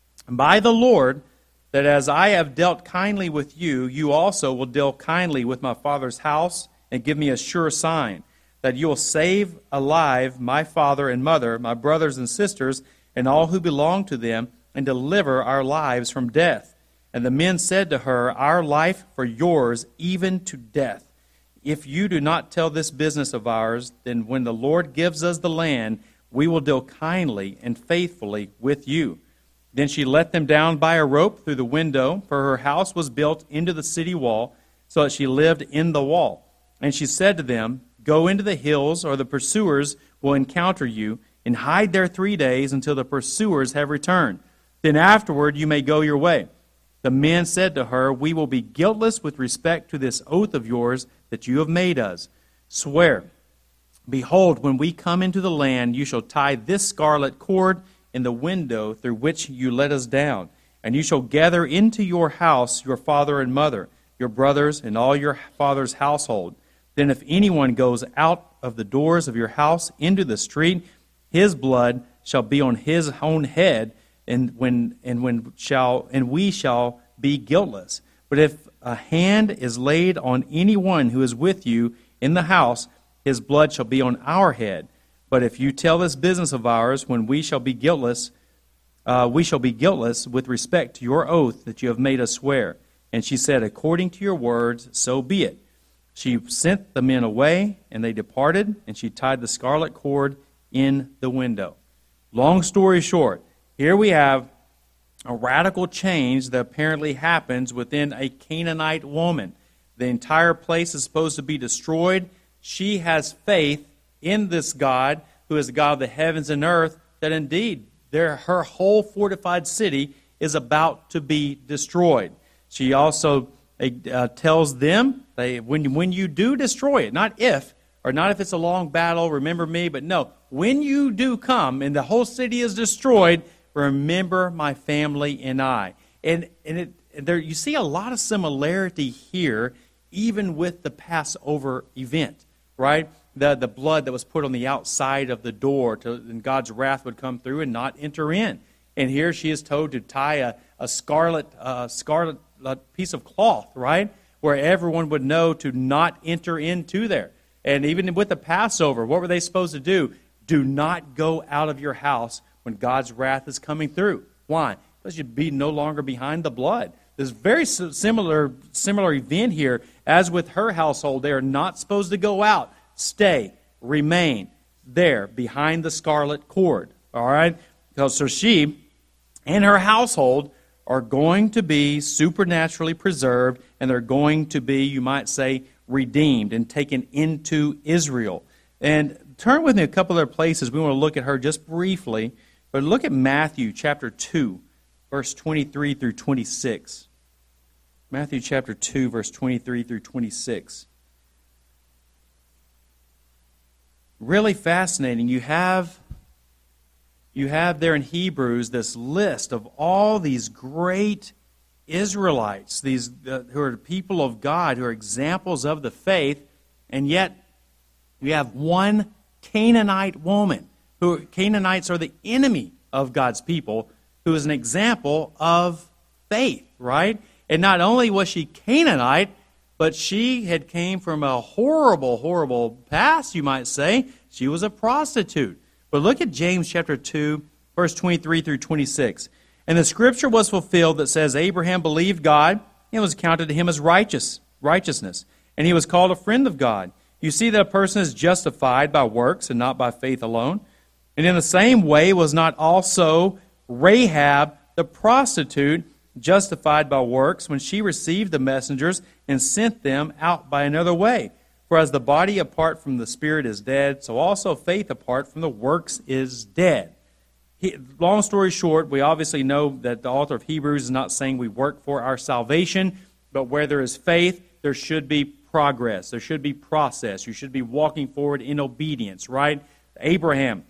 by the Lord, that as I have dealt kindly with you, you also will deal kindly with my father's house, and give me a sure sign, that you will save alive my father and mother, my brothers and sisters, and all who belong to them, and deliver our lives from death. And the men said to her, our life for yours, even to death. If you do not tell this business of ours, then when the Lord gives us the land, we will deal kindly and faithfully with you. Then she let them down by a rope through the window, for her house was built into the city wall, so that she lived in the wall. And she said to them, go into the hills, or the pursuers will encounter you, and hide there three days until the pursuers have returned. Then afterward you may go your way. The men said to her, we will be guiltless with respect to this oath of yours that you have made us. Swear, behold, when we come into the land, you shall tie this scarlet cord in the window through which you let us down, and you shall gather into your house your father and mother, your brothers, and all your father's household. Then if anyone goes out of the doors of your house into the street, his blood shall be on his own head, and when and when shall and we shall be guiltless. But if a hand is laid on anyone who is with you in the house, his blood shall be on our head. But if you tell this business of ours, when we shall be guiltless, uh, we shall be guiltless with respect to your oath that you have made us swear. And she said, according to your words, so be it. She sent the men away, and they departed, and she tied the scarlet cord in the window. Long story short, here we have a radical change that apparently happens within a Canaanite woman. The entire place is supposed to be destroyed. She has faith in this God, who is the God of the heavens and earth, that indeed their, her whole fortified city is about to be destroyed. She also uh, tells them, they, when, when you do destroy it, not if, or not if it's a long battle, remember me, but no, when you do come and the whole city is destroyed, remember my family and I. And, and it, there, you see a lot of similarity here, even with the Passover event, right? The, the blood that was put on the outside of the door, to, and God's wrath would come through and not enter in. And here she is told to tie a, a scarlet, uh, scarlet uh, piece of cloth, right? Where everyone would know to not enter into there. And even with the Passover, what were they supposed to do? Do not go out of your house when God's wrath is coming through. Why? Because you'd be no longer behind the blood. There's a very similar, similar event here. As with her household, they are not supposed to go out. Stay, remain there behind the scarlet cord. All right? So she and her household are going to be supernaturally preserved, and they're going to be, you might say, redeemed and taken into Israel. And turn with me a couple other places. We want to look at her just briefly. But look at Matthew chapter two, verse twenty-three through twenty-six. Matthew chapter two, verse twenty-three through twenty-six. Really fascinating. You have, you have there in Hebrews this list of all these great Israelites, these uh, who are people of God, who are examples of the faith, and yet you have one Canaanite woman, who Canaanites are the enemy of God's people, who is an example of faith, right? And not only was she Canaanite, but she had came from a horrible, horrible past, you might say. She was a prostitute. But look at James chapter two, verse twenty-three through twenty-six. And the scripture was fulfilled that says, Abraham believed God, and it was counted to him as righteous, righteousness. And he was called a friend of God. You see that a person is justified by works and not by faith alone. And in the same way was not also Rahab the prostitute justified by works when she received the messengers and sent them out by another way. For as the body apart from the spirit is dead, so also faith apart from the works is dead. He, long story short, we obviously know that the author of Hebrews is not saying we work for our salvation, but where there is faith, there should be progress. There should be process. You should be walking forward in obedience, right? Abraham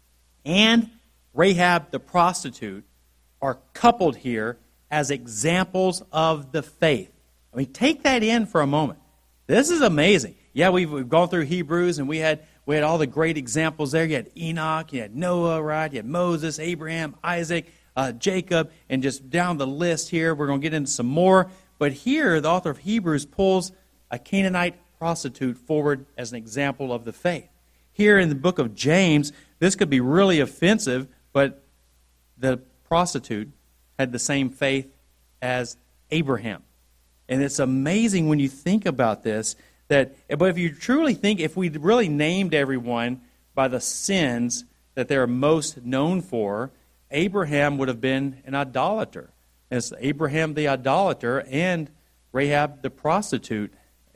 and Rahab the prostitute are coupled here as examples of the faith. I mean, take that in for a moment. This is amazing. Yeah, we've, we've gone through Hebrews, and we had we had all the great examples there. You had Enoch, you had Noah, right? You had Moses, Abraham, Isaac, uh, Jacob, and just down the list here. We're going to get into some more. But here, the author of Hebrews pulls a Canaanite prostitute forward as an example of the faith. Here in the book of James, this could be really offensive, but the prostitute had the same faith as Abraham. And it's amazing when you think about this, that, but if you truly think, if we really named everyone by the sins that they're most known for, Abraham would have been an idolater. It's Abraham the idolater and Rahab the prostitute.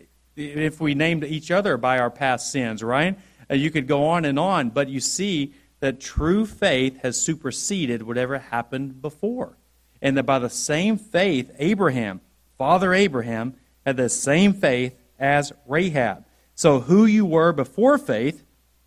If we named each other by our past sins, right? You could go on and on, but you see that true faith has superseded whatever happened before. And that by the same faith, Abraham, Father Abraham, had the same faith as Rahab. So who you were before faith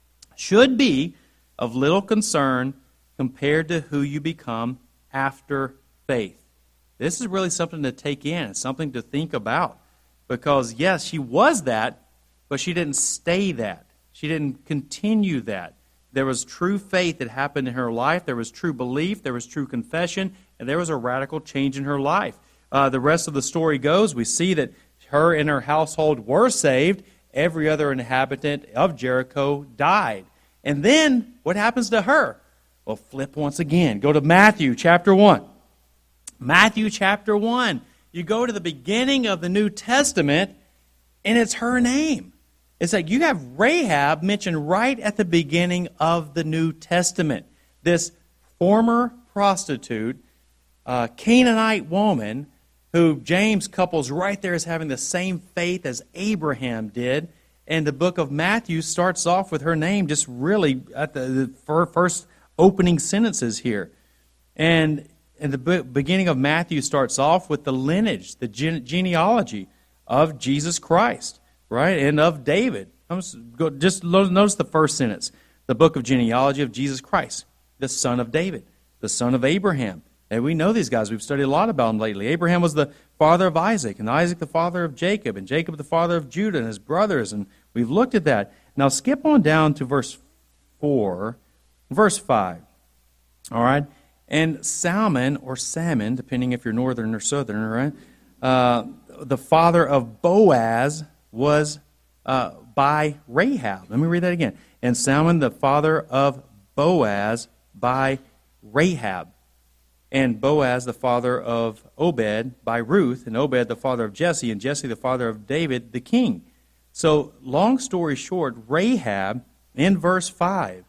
should be of little concern compared to who you become after faith. This is really something to take in. It's something to think about. Because, yes, she was that, but she didn't stay that. She didn't continue that. There was true faith that happened in her life. There was true belief. There was true confession. And there was a radical change in her life. Uh, the rest of the story goes, we see that her and her household were saved. Every other inhabitant of Jericho died. And then, what happens to her? Well, flip once again. Go to Matthew chapter one. Matthew chapter one. You go to the beginning of the New Testament, and it's her name. It's like you have Rahab mentioned right at the beginning of the New Testament. This former prostitute, uh, Canaanite woman, who James couples right there as having the same faith as Abraham did. And the book of Matthew starts off with her name just really at the, the first opening sentences here. And And the beginning of Matthew starts off with the lineage, the gene- genealogy of Jesus Christ, right, and of David. Just notice the first sentence. The book of genealogy of Jesus Christ, the son of David, the son of Abraham. And we know these guys. We've studied a lot about them lately. Abraham was the father of Isaac, and Isaac the father of Jacob, and Jacob the father of Judah and his brothers. And we've looked at that. Now skip on down to verse four, verse five. All right? And Salmon, or Salmon, depending if you're northern or southern, right? Uh, the father of Boaz was uh, by Rahab. Let me read that again. And Salmon, the father of Boaz, by Rahab. And Boaz, the father of Obed, by Ruth. And Obed, the father of Jesse. And Jesse, the father of David, the king. So, long story short, Rahab, in verse five,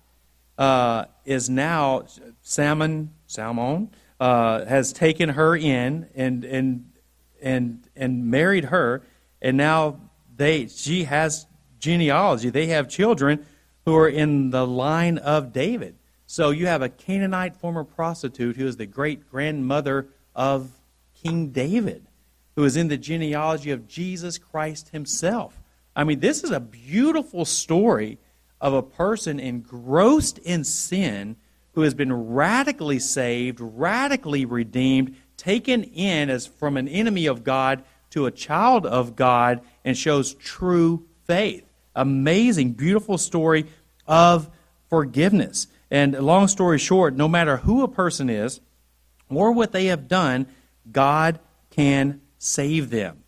uh, is now Salmon... Salmon, uh, has taken her in and and and and married her, and now they she has genealogy. They have children who are in the line of David. So you have a Canaanite former prostitute who is the great grandmother of King David, who is in the genealogy of Jesus Christ himself. I mean, this is a beautiful story of a person engrossed in sin who has been radically saved, radically redeemed, taken in as from an enemy of God to a child of God and shows true faith. Amazing, beautiful story of forgiveness. And long story short, no matter who a person is or what they have done, God can save them.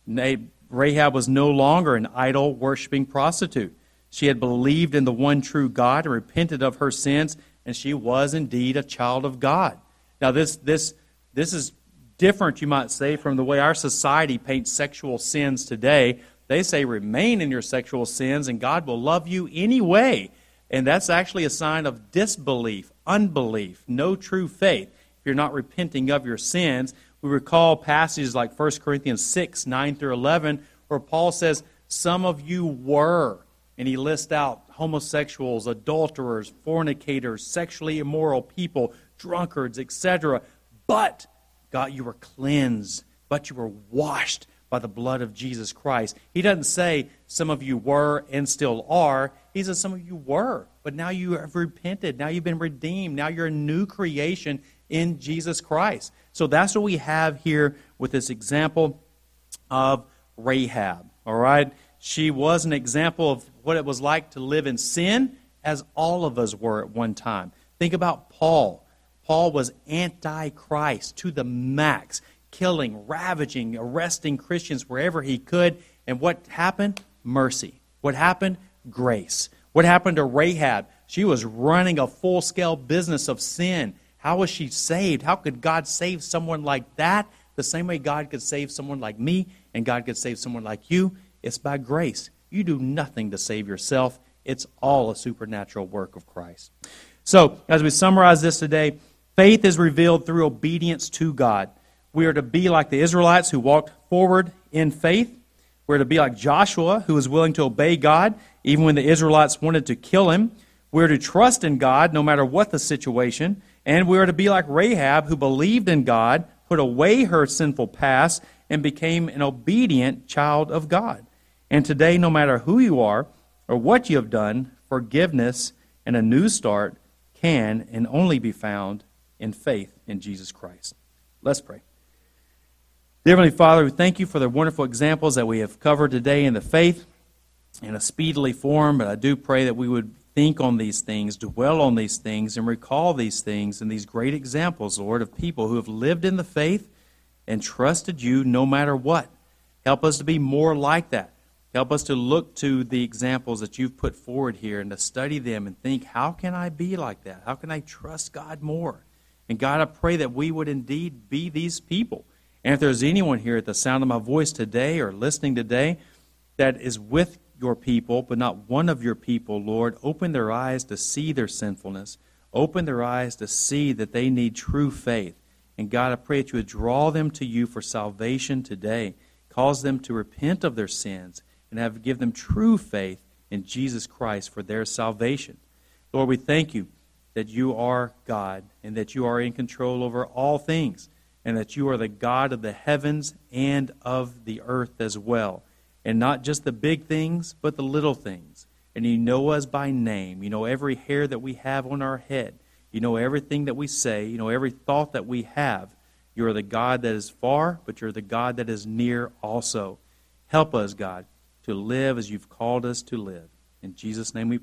Rahab was no longer an idol-worshiping prostitute. She had believed in the one true God and repented of her sins, and she was indeed a child of God. Now, this this this is different, you might say, from the way our society paints sexual sins today. They say remain in your sexual sins, and God will love you anyway. And that's actually a sign of disbelief, unbelief, no true faith. If you're not repenting of your sins, we recall passages like First Corinthians six, nine through eleven, where Paul says, some of you were, and he lists out homosexuals, adulterers, fornicators, sexually immoral people, drunkards, et cetera. But, God, you were cleansed, but you were washed by the blood of Jesus Christ. He doesn't say some of you were and still are. He says some of you were, but now you have repented. Now you've been redeemed. Now you're a new creation in Jesus Christ. So that's what we have here with this example of Rahab. All right? She was an example of what it was like to live in sin, as all of us were at one time. Think about Paul. Paul was anti-Christ to the max, killing, ravaging, arresting Christians wherever he could. And what happened? Mercy. What happened? Grace. What happened to Rahab? She was running a full-scale business of sin. How was she saved? How could God save someone like that? The same way God could save someone like me and God could save someone like you. It's by grace. You do nothing to save yourself. It's all a supernatural work of Christ. So, as we summarize this today, faith is revealed through obedience to God. We are to be like the Israelites who walked forward in faith. We're to be like Joshua, who was willing to obey God, even when the Israelites wanted to kill him. We're to trust in God, no matter what the situation. And we are to be like Rahab, who believed in God, put away her sinful past, and became an obedient child of God. And today, no matter who you are or what you have done, forgiveness and a new start can and only be found in faith in Jesus Christ. Let's pray. Dear Heavenly Father, we thank you for the wonderful examples that we have covered today in the faith in a speedily form, but I do pray that we would think on these things, dwell on these things, and recall these things and these great examples, Lord, of people who have lived in the faith and trusted you no matter what. Help us to be more like that. Help us to look to the examples that you've put forward here and to study them and think, how can I be like that? How can I trust God more? And God, I pray that we would indeed be these people. And if there's anyone here at the sound of my voice today or listening today that is with your people, but not one of your people, Lord, open their eyes to see their sinfulness. Open their eyes to see that they need true faith. And God, I pray that you would draw them to you for salvation today. Cause them to repent of their sins and have give them true faith in Jesus Christ for their salvation. Lord, we thank you that you are God and that you are in control over all things and that you are the God of the heavens and of the earth as well. And not just the big things, but the little things. And you know us by name. You know every hair that we have on our head. You know everything that we say. You know every thought that we have. You are the God that is far, but you're the God that is near also. Help us, God, to live as you've called us to live. In Jesus' name we pray.